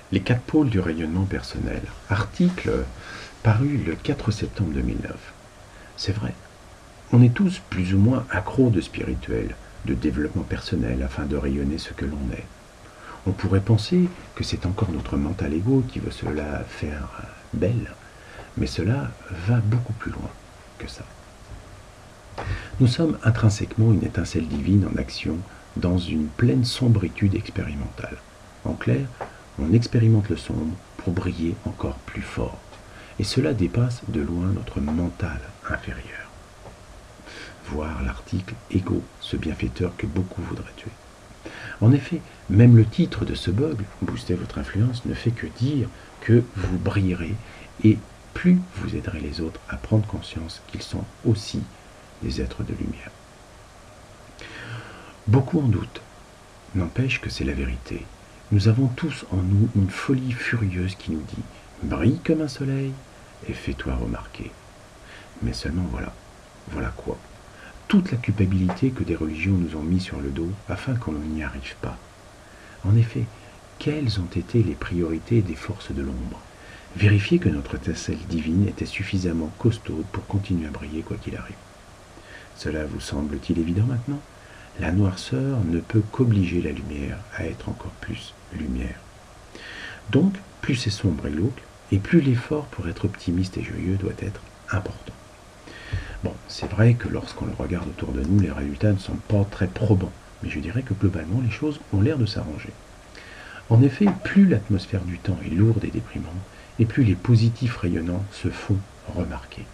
Les 4 pôles du rayonnement personnel. Article paru le 4 septembre 2009. C'est vrai, on est tous plus ou moins accros de spirituel, de développement personnel afin de rayonner ce que l'on est. On pourrait penser que c'est encore notre mental ego qui veut cela faire belle, mais cela va beaucoup plus loin que ça. Nous sommes intrinsèquement une étincelle divine en action dans une pleine sombritude expérimentale. En clair, on expérimente le sombre pour briller encore plus fort. Et cela dépasse de loin notre mental inférieur. Voir l'article Ego, ce bienfaiteur que beaucoup voudraient tuer. En effet, même le titre de ce blog, Booster votre influence, ne fait que dire que vous brillerez et plus vous aiderez les autres à prendre conscience qu'ils sont aussi des êtres de lumière. Beaucoup en doutent. N'empêche que c'est la vérité. Nous avons tous en nous une folie furieuse qui nous dit « Brille comme un soleil et fais-toi remarquer ». Mais seulement voilà quoi. Toute la culpabilité que des religions nous ont mis sur le dos afin qu'on n'y arrive pas. En effet, quelles ont été les priorités des forces de l'ombre? Vérifier que notre étincelle divine était suffisamment costaude pour continuer à briller quoi qu'il arrive. Cela vous semble-t-il évident maintenant? La noirceur ne peut qu'obliger la lumière à être encore plus lumière. Donc, plus c'est sombre et glauque, et plus l'effort pour être optimiste et joyeux doit être important. Bon, c'est vrai que lorsqu'on le regarde autour de nous, les résultats ne sont pas très probants, mais je dirais que globalement, les choses ont l'air de s'arranger. En effet, plus l'atmosphère du temps est lourde et déprimante, et plus les positifs rayonnants se font remarquer.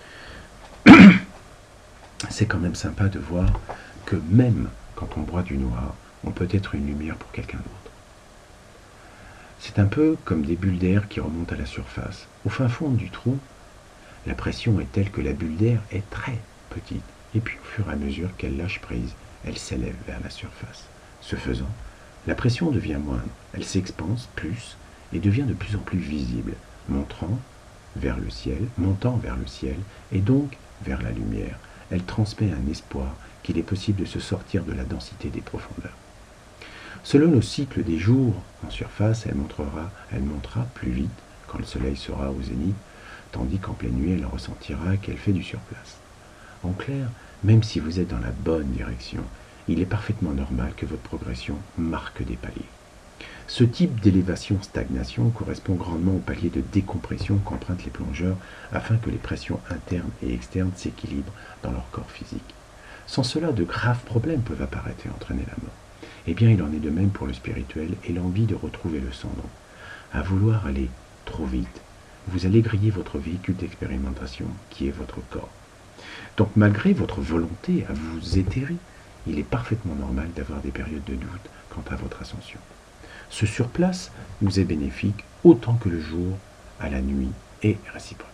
C'est quand même sympa de voir que même quand on boit du noir, on peut être une lumière pour quelqu'un d'autre. C'est un peu comme des bulles d'air qui remontent à la surface. Au fin fond du trou, la pression est telle que la bulle d'air est très petite, et puis au fur et à mesure qu'elle lâche prise, elle s'élève vers la surface. Ce faisant, la pression devient moindre, elle s'expanse plus et devient de plus en plus visible, montant vers le ciel, et donc vers la lumière. Elle transmet un espoir qu'il est possible de se sortir de la densité des profondeurs. Selon le cycle des jours en surface, elle montera plus vite quand le soleil sera au zénith, tandis qu'en pleine nuit, elle ressentira qu'elle fait du surplace. En clair, même si vous êtes dans la bonne direction, il est parfaitement normal que votre progression marque des paliers. Ce type d'élévation-stagnation correspond grandement au palier de décompression qu'empruntent les plongeurs afin que les pressions internes et externes s'équilibrent dans leur corps physique. Sans cela, de graves problèmes peuvent apparaître et entraîner la mort. Eh bien, il en est de même pour le spirituel et l'envie de retrouver le sans nom. À vouloir aller trop vite, vous allez griller votre véhicule d'expérimentation qui est votre corps. Donc, malgré votre volonté à vous éthérer, il est parfaitement normal d'avoir des périodes de doute quant à votre ascension. Ce surplace vous est bénéfique autant que le jour à la nuit et réciproquement.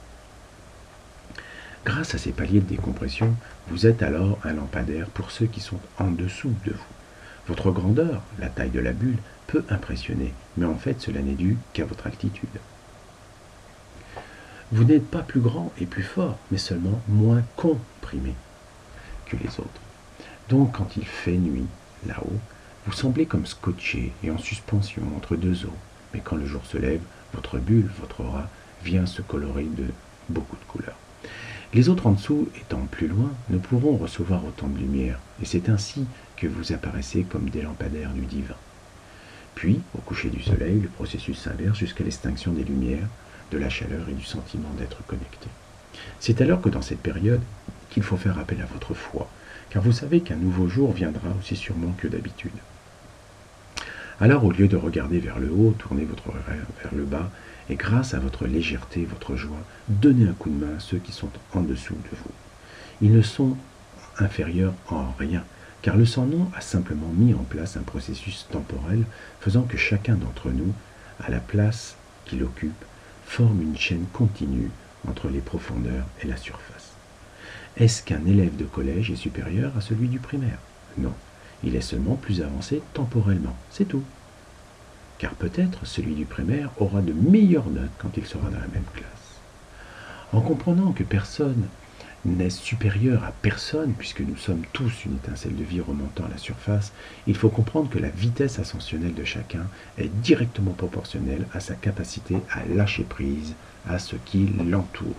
Grâce à ces paliers de décompression, vous êtes alors un lampadaire pour ceux qui sont en dessous de vous. Votre grandeur, la taille de la bulle, peut impressionner, mais en fait cela n'est dû qu'à votre altitude. Vous n'êtes pas plus grand et plus fort, mais seulement moins comprimé que les autres. Donc quand il fait nuit, là-haut, vous semblez comme scotché et en suspension entre deux eaux, mais quand le jour se lève, votre bulle, votre aura, vient se colorer de beaucoup de couleurs. Les autres en dessous, étant plus loin, ne pourront recevoir autant de lumière, et c'est ainsi que vous apparaissez comme des lampadaires du divin. Puis, au coucher du soleil, le processus s'inverse jusqu'à l'extinction des lumières, de la chaleur et du sentiment d'être connecté. C'est alors que dans cette période qu'il faut faire appel à votre foi, car vous savez qu'un nouveau jour viendra aussi sûrement que d'habitude. Alors, au lieu de regarder vers le haut, tournez votre regard vers le bas, et grâce à votre légèreté, votre joie, donnez un coup de main à ceux qui sont en dessous de vous. Ils ne sont inférieurs en rien, car le sans-nom a simplement mis en place un processus temporel faisant que chacun d'entre nous, à la place qu'il occupe, forme une chaîne continue entre les profondeurs et la surface. Est-ce qu'un élève de collège est supérieur à celui du primaire? Non, il est seulement plus avancé temporellement, c'est tout. Car peut-être celui du primaire aura de meilleures notes quand il sera dans la même classe. En comprenant que personne n'est supérieur à personne, puisque nous sommes tous une étincelle de vie remontant à la surface, il faut comprendre que la vitesse ascensionnelle de chacun est directement proportionnelle à sa capacité à lâcher prise à ce qui l'entoure.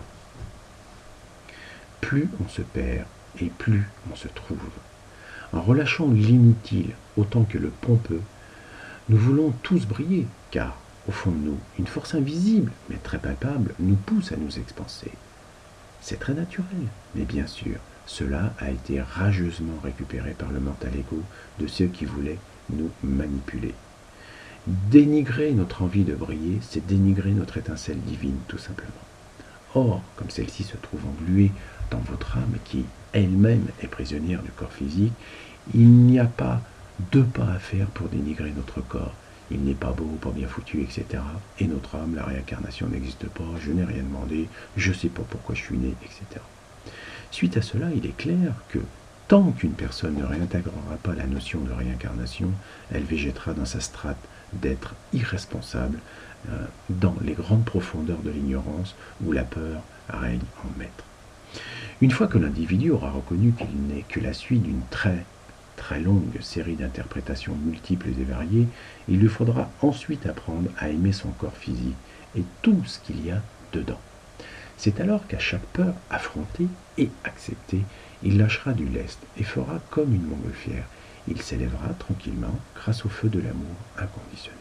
Plus on se perd et plus on se trouve. En relâchant l'inutile autant que le pompeux, nous voulons tous briller, car, au fond de nous, une force invisible, mais très palpable, nous pousse à nous expanser. C'est très naturel, mais bien sûr, cela a été rageusement récupéré par le mental égo de ceux qui voulaient nous manipuler. Dénigrer notre envie de briller, c'est dénigrer notre étincelle divine, tout simplement. Or, comme celle-ci se trouve engluée dans votre âme, qui elle-même est prisonnière du corps physique, il n'y a pas deux pas à faire pour dénigrer notre corps. Il n'est pas beau, pas bien foutu, etc. Et notre âme, la réincarnation n'existe pas, je n'ai rien demandé, je ne sais pas pourquoi je suis né, etc. Suite à cela, il est clair que tant qu'une personne ne réintégrera pas la notion de réincarnation, elle végétera dans sa strate d'être irresponsable, dans les grandes profondeurs de l'ignorance où la peur règne en maître. Une fois que l'individu aura reconnu qu'il n'est que la suite d'une très longue série d'interprétations multiples et variées, il lui faudra ensuite apprendre à aimer son corps physique et tout ce qu'il y a dedans. C'est alors qu'à chaque peur affrontée et acceptée, il lâchera du lest et fera comme une montgolfière. Il s'élèvera tranquillement grâce au feu de l'amour inconditionnel.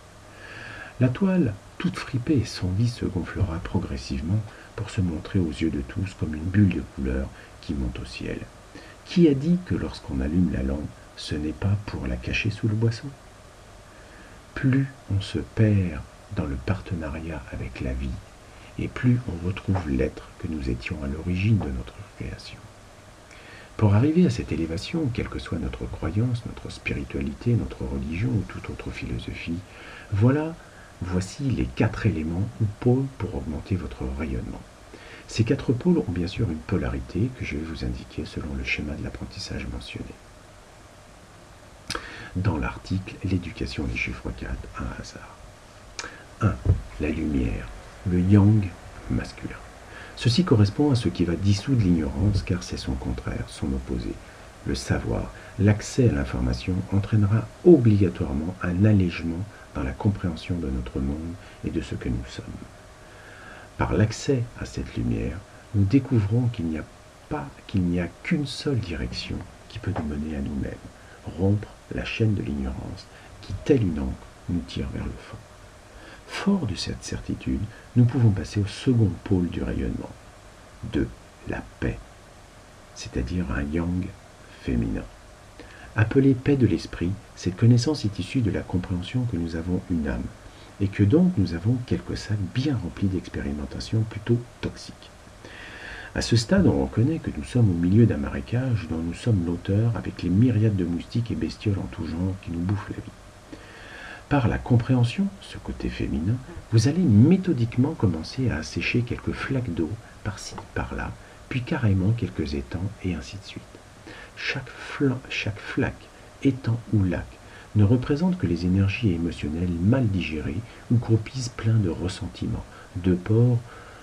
La toile, toute fripée et sans vie, se gonflera progressivement pour se montrer aux yeux de tous comme une bulle de couleur qui monte au ciel. Qui a dit que lorsqu'on allume la lampe, ce n'est pas pour la cacher sous le boisseau? Plus on se perd dans le partenariat avec la vie, et plus on retrouve l'être que nous étions à l'origine de notre création. Pour arriver à cette élévation, quelle que soit notre croyance, notre spiritualité, notre religion ou toute autre philosophie, voici les 4 éléments ou pôles pour augmenter votre rayonnement. Ces 4 pôles ont bien sûr une polarité que je vais vous indiquer selon le schéma de l'apprentissage mentionné. Dans l'article L'éducation des chiffres 4, un hasard. 1. La lumière, le yang masculin. Ceci correspond à ce qui va dissoudre l'ignorance car c'est son contraire, son opposé. Le savoir, l'accès à l'information entraînera obligatoirement un allègement dans la compréhension de notre monde et de ce que nous sommes. Par l'accès à cette lumière, nous découvrons qu'il n'y a qu'une seule direction qui peut nous mener à nous-mêmes, rompre la chaîne de l'ignorance qui, telle une ancre, nous tire vers le fond. Fort de cette certitude, nous pouvons passer au second pôle du rayonnement, de la paix, c'est-à-dire un yang féminin. Appelée paix de l'esprit, cette connaissance est issue de la compréhension que nous avons une âme, et que donc nous avons quelques sacs bien remplis d'expérimentations plutôt toxiques. À ce stade, on reconnaît que nous sommes au milieu d'un marécage dont nous sommes l'auteur avec les myriades de moustiques et bestioles en tout genre qui nous bouffent la vie. Par la compréhension, ce côté féminin, vous allez méthodiquement commencer à assécher quelques flaques d'eau par-ci, par-là, puis carrément quelques étangs et ainsi de suite. Chaque flaque, étang ou lac ne représente que les énergies émotionnelles mal digérées ou croupissent plein de ressentiments, de peur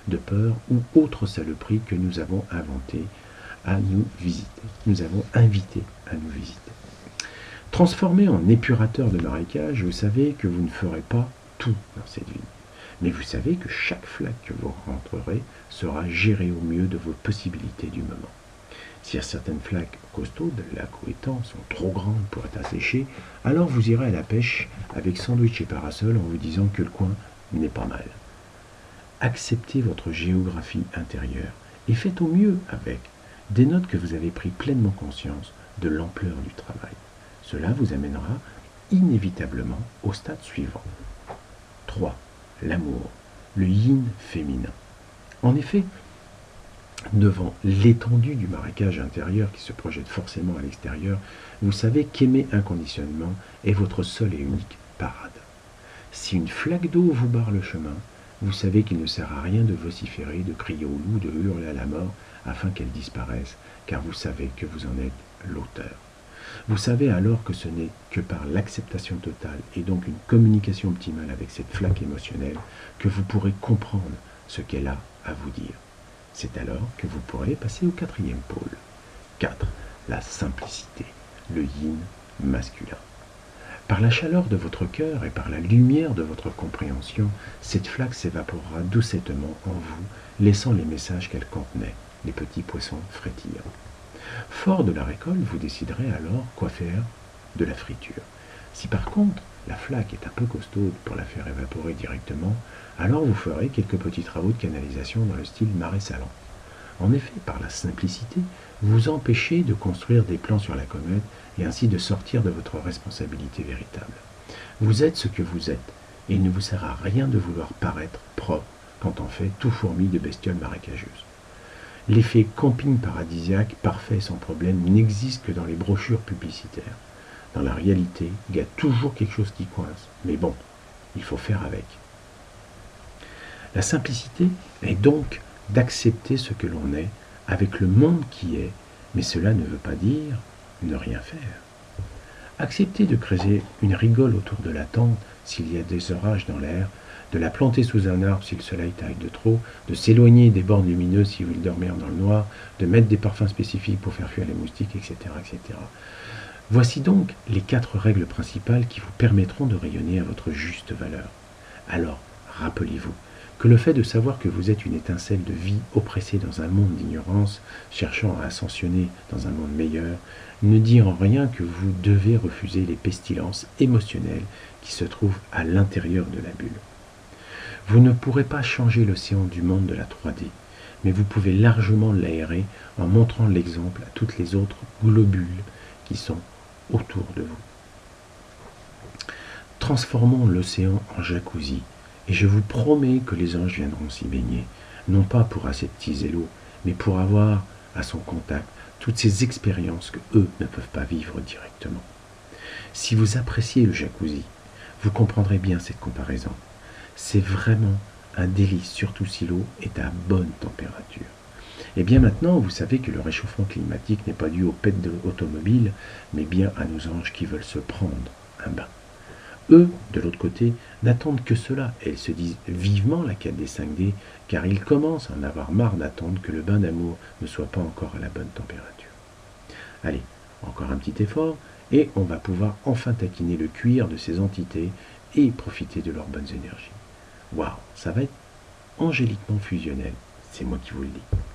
ou autres saloperies que nous avons inventées à nous visiter. Nous avons invité à nous visiter. Transformé en épurateur de marécage, vous savez que vous ne ferez pas tout dans cette vie. Mais vous savez que chaque flaque que vous rentrerez sera gérée au mieux de vos possibilités du moment. Si certaines flaques costaudes, lacs ou étangs, sont trop grandes pour être asséchées, alors vous irez à la pêche avec sandwich et parasol en vous disant que le coin n'est pas mal. Acceptez votre géographie intérieure et faites au mieux avec. Des notes que vous avez pris pleinement conscience de l'ampleur du travail. Cela vous amènera inévitablement au stade suivant. 3. L'amour, le yin féminin. En effet, devant l'étendue du marécage intérieur qui se projette forcément à l'extérieur, vous savez qu'aimer inconditionnellement est votre seule et unique parade. Si une flaque d'eau vous barre le chemin, vous savez qu'il ne sert à rien de vociférer, de crier au loup, de hurler à la mort afin qu'elle disparaisse, car vous savez que vous en êtes l'auteur. Vous savez alors que ce n'est que par l'acceptation totale et donc une communication optimale avec cette flaque émotionnelle que vous pourrez comprendre ce qu'elle a à vous dire. C'est alors que vous pourrez passer au quatrième pôle. 4. La simplicité, le yin masculin. Par la chaleur de votre cœur et par la lumière de votre compréhension, cette flaque s'évaporera doucettement en vous, laissant les messages qu'elle contenait. Les petits poissons frétillent. Fort de la récolte, vous déciderez alors quoi faire de la friture. Si par contre la flaque est un peu costaude pour la faire évaporer directement, alors vous ferez quelques petits travaux de canalisation dans le style marais salant. En effet, par la simplicité, vous empêchez de construire des plans sur la comète et ainsi de sortir de votre responsabilité véritable. Vous êtes ce que vous êtes, et il ne vous sert à rien de vouloir paraître propre quand on fait tout fourmi de bestioles marécageuses. L'effet camping paradisiaque, parfait et sans problème, n'existe que dans les brochures publicitaires. Dans la réalité, il y a toujours quelque chose qui coince, mais bon, il faut faire avec. La simplicité est donc d'accepter ce que l'on est avec le monde qui est, mais cela ne veut pas dire ne rien faire. Accepter de créer une rigole autour de la tente s'il y a des orages dans l'air, de la planter sous un arbre si le soleil taille de trop, de s'éloigner des bornes lumineuses si vous voulez dormir dans le noir, de mettre des parfums spécifiques pour faire fuir les moustiques, etc., etc. Voici donc les 4 règles principales qui vous permettront de rayonner à votre juste valeur. Alors, rappelez-vous que le fait de savoir que vous êtes une étincelle de vie oppressée dans un monde d'ignorance, cherchant à ascensionner dans un monde meilleur, ne dit en rien que vous devez refuser les pestilences émotionnelles qui se trouvent à l'intérieur de la bulle. Vous ne pourrez pas changer l'océan du monde de la 3D, mais vous pouvez largement l'aérer en montrant l'exemple à toutes les autres globules qui sont autour de vous. Transformons l'océan en jacuzzi, et je vous promets que les anges viendront s'y baigner, non pas pour aseptiser l'eau, mais pour avoir à son contact toutes ces expériences que eux ne peuvent pas vivre directement. Si vous appréciez le jacuzzi, vous comprendrez bien cette comparaison. C'est vraiment un délice, surtout si l'eau est à bonne température. Et bien maintenant, vous savez que le réchauffement climatique n'est pas dû aux pètes automobiles, mais bien à nos anges qui veulent se prendre un bain. Eux, de l'autre côté, n'attendent que cela, et ils se disent vivement la quête des 5D, car ils commencent à en avoir marre d'attendre que le bain d'amour ne soit pas encore à la bonne température. Allez, encore un petit effort, et on va pouvoir enfin taquiner le cuir de ces entités et profiter de leurs bonnes énergies. Waouh, ça va être angéliquement fusionnel, c'est moi qui vous le dis.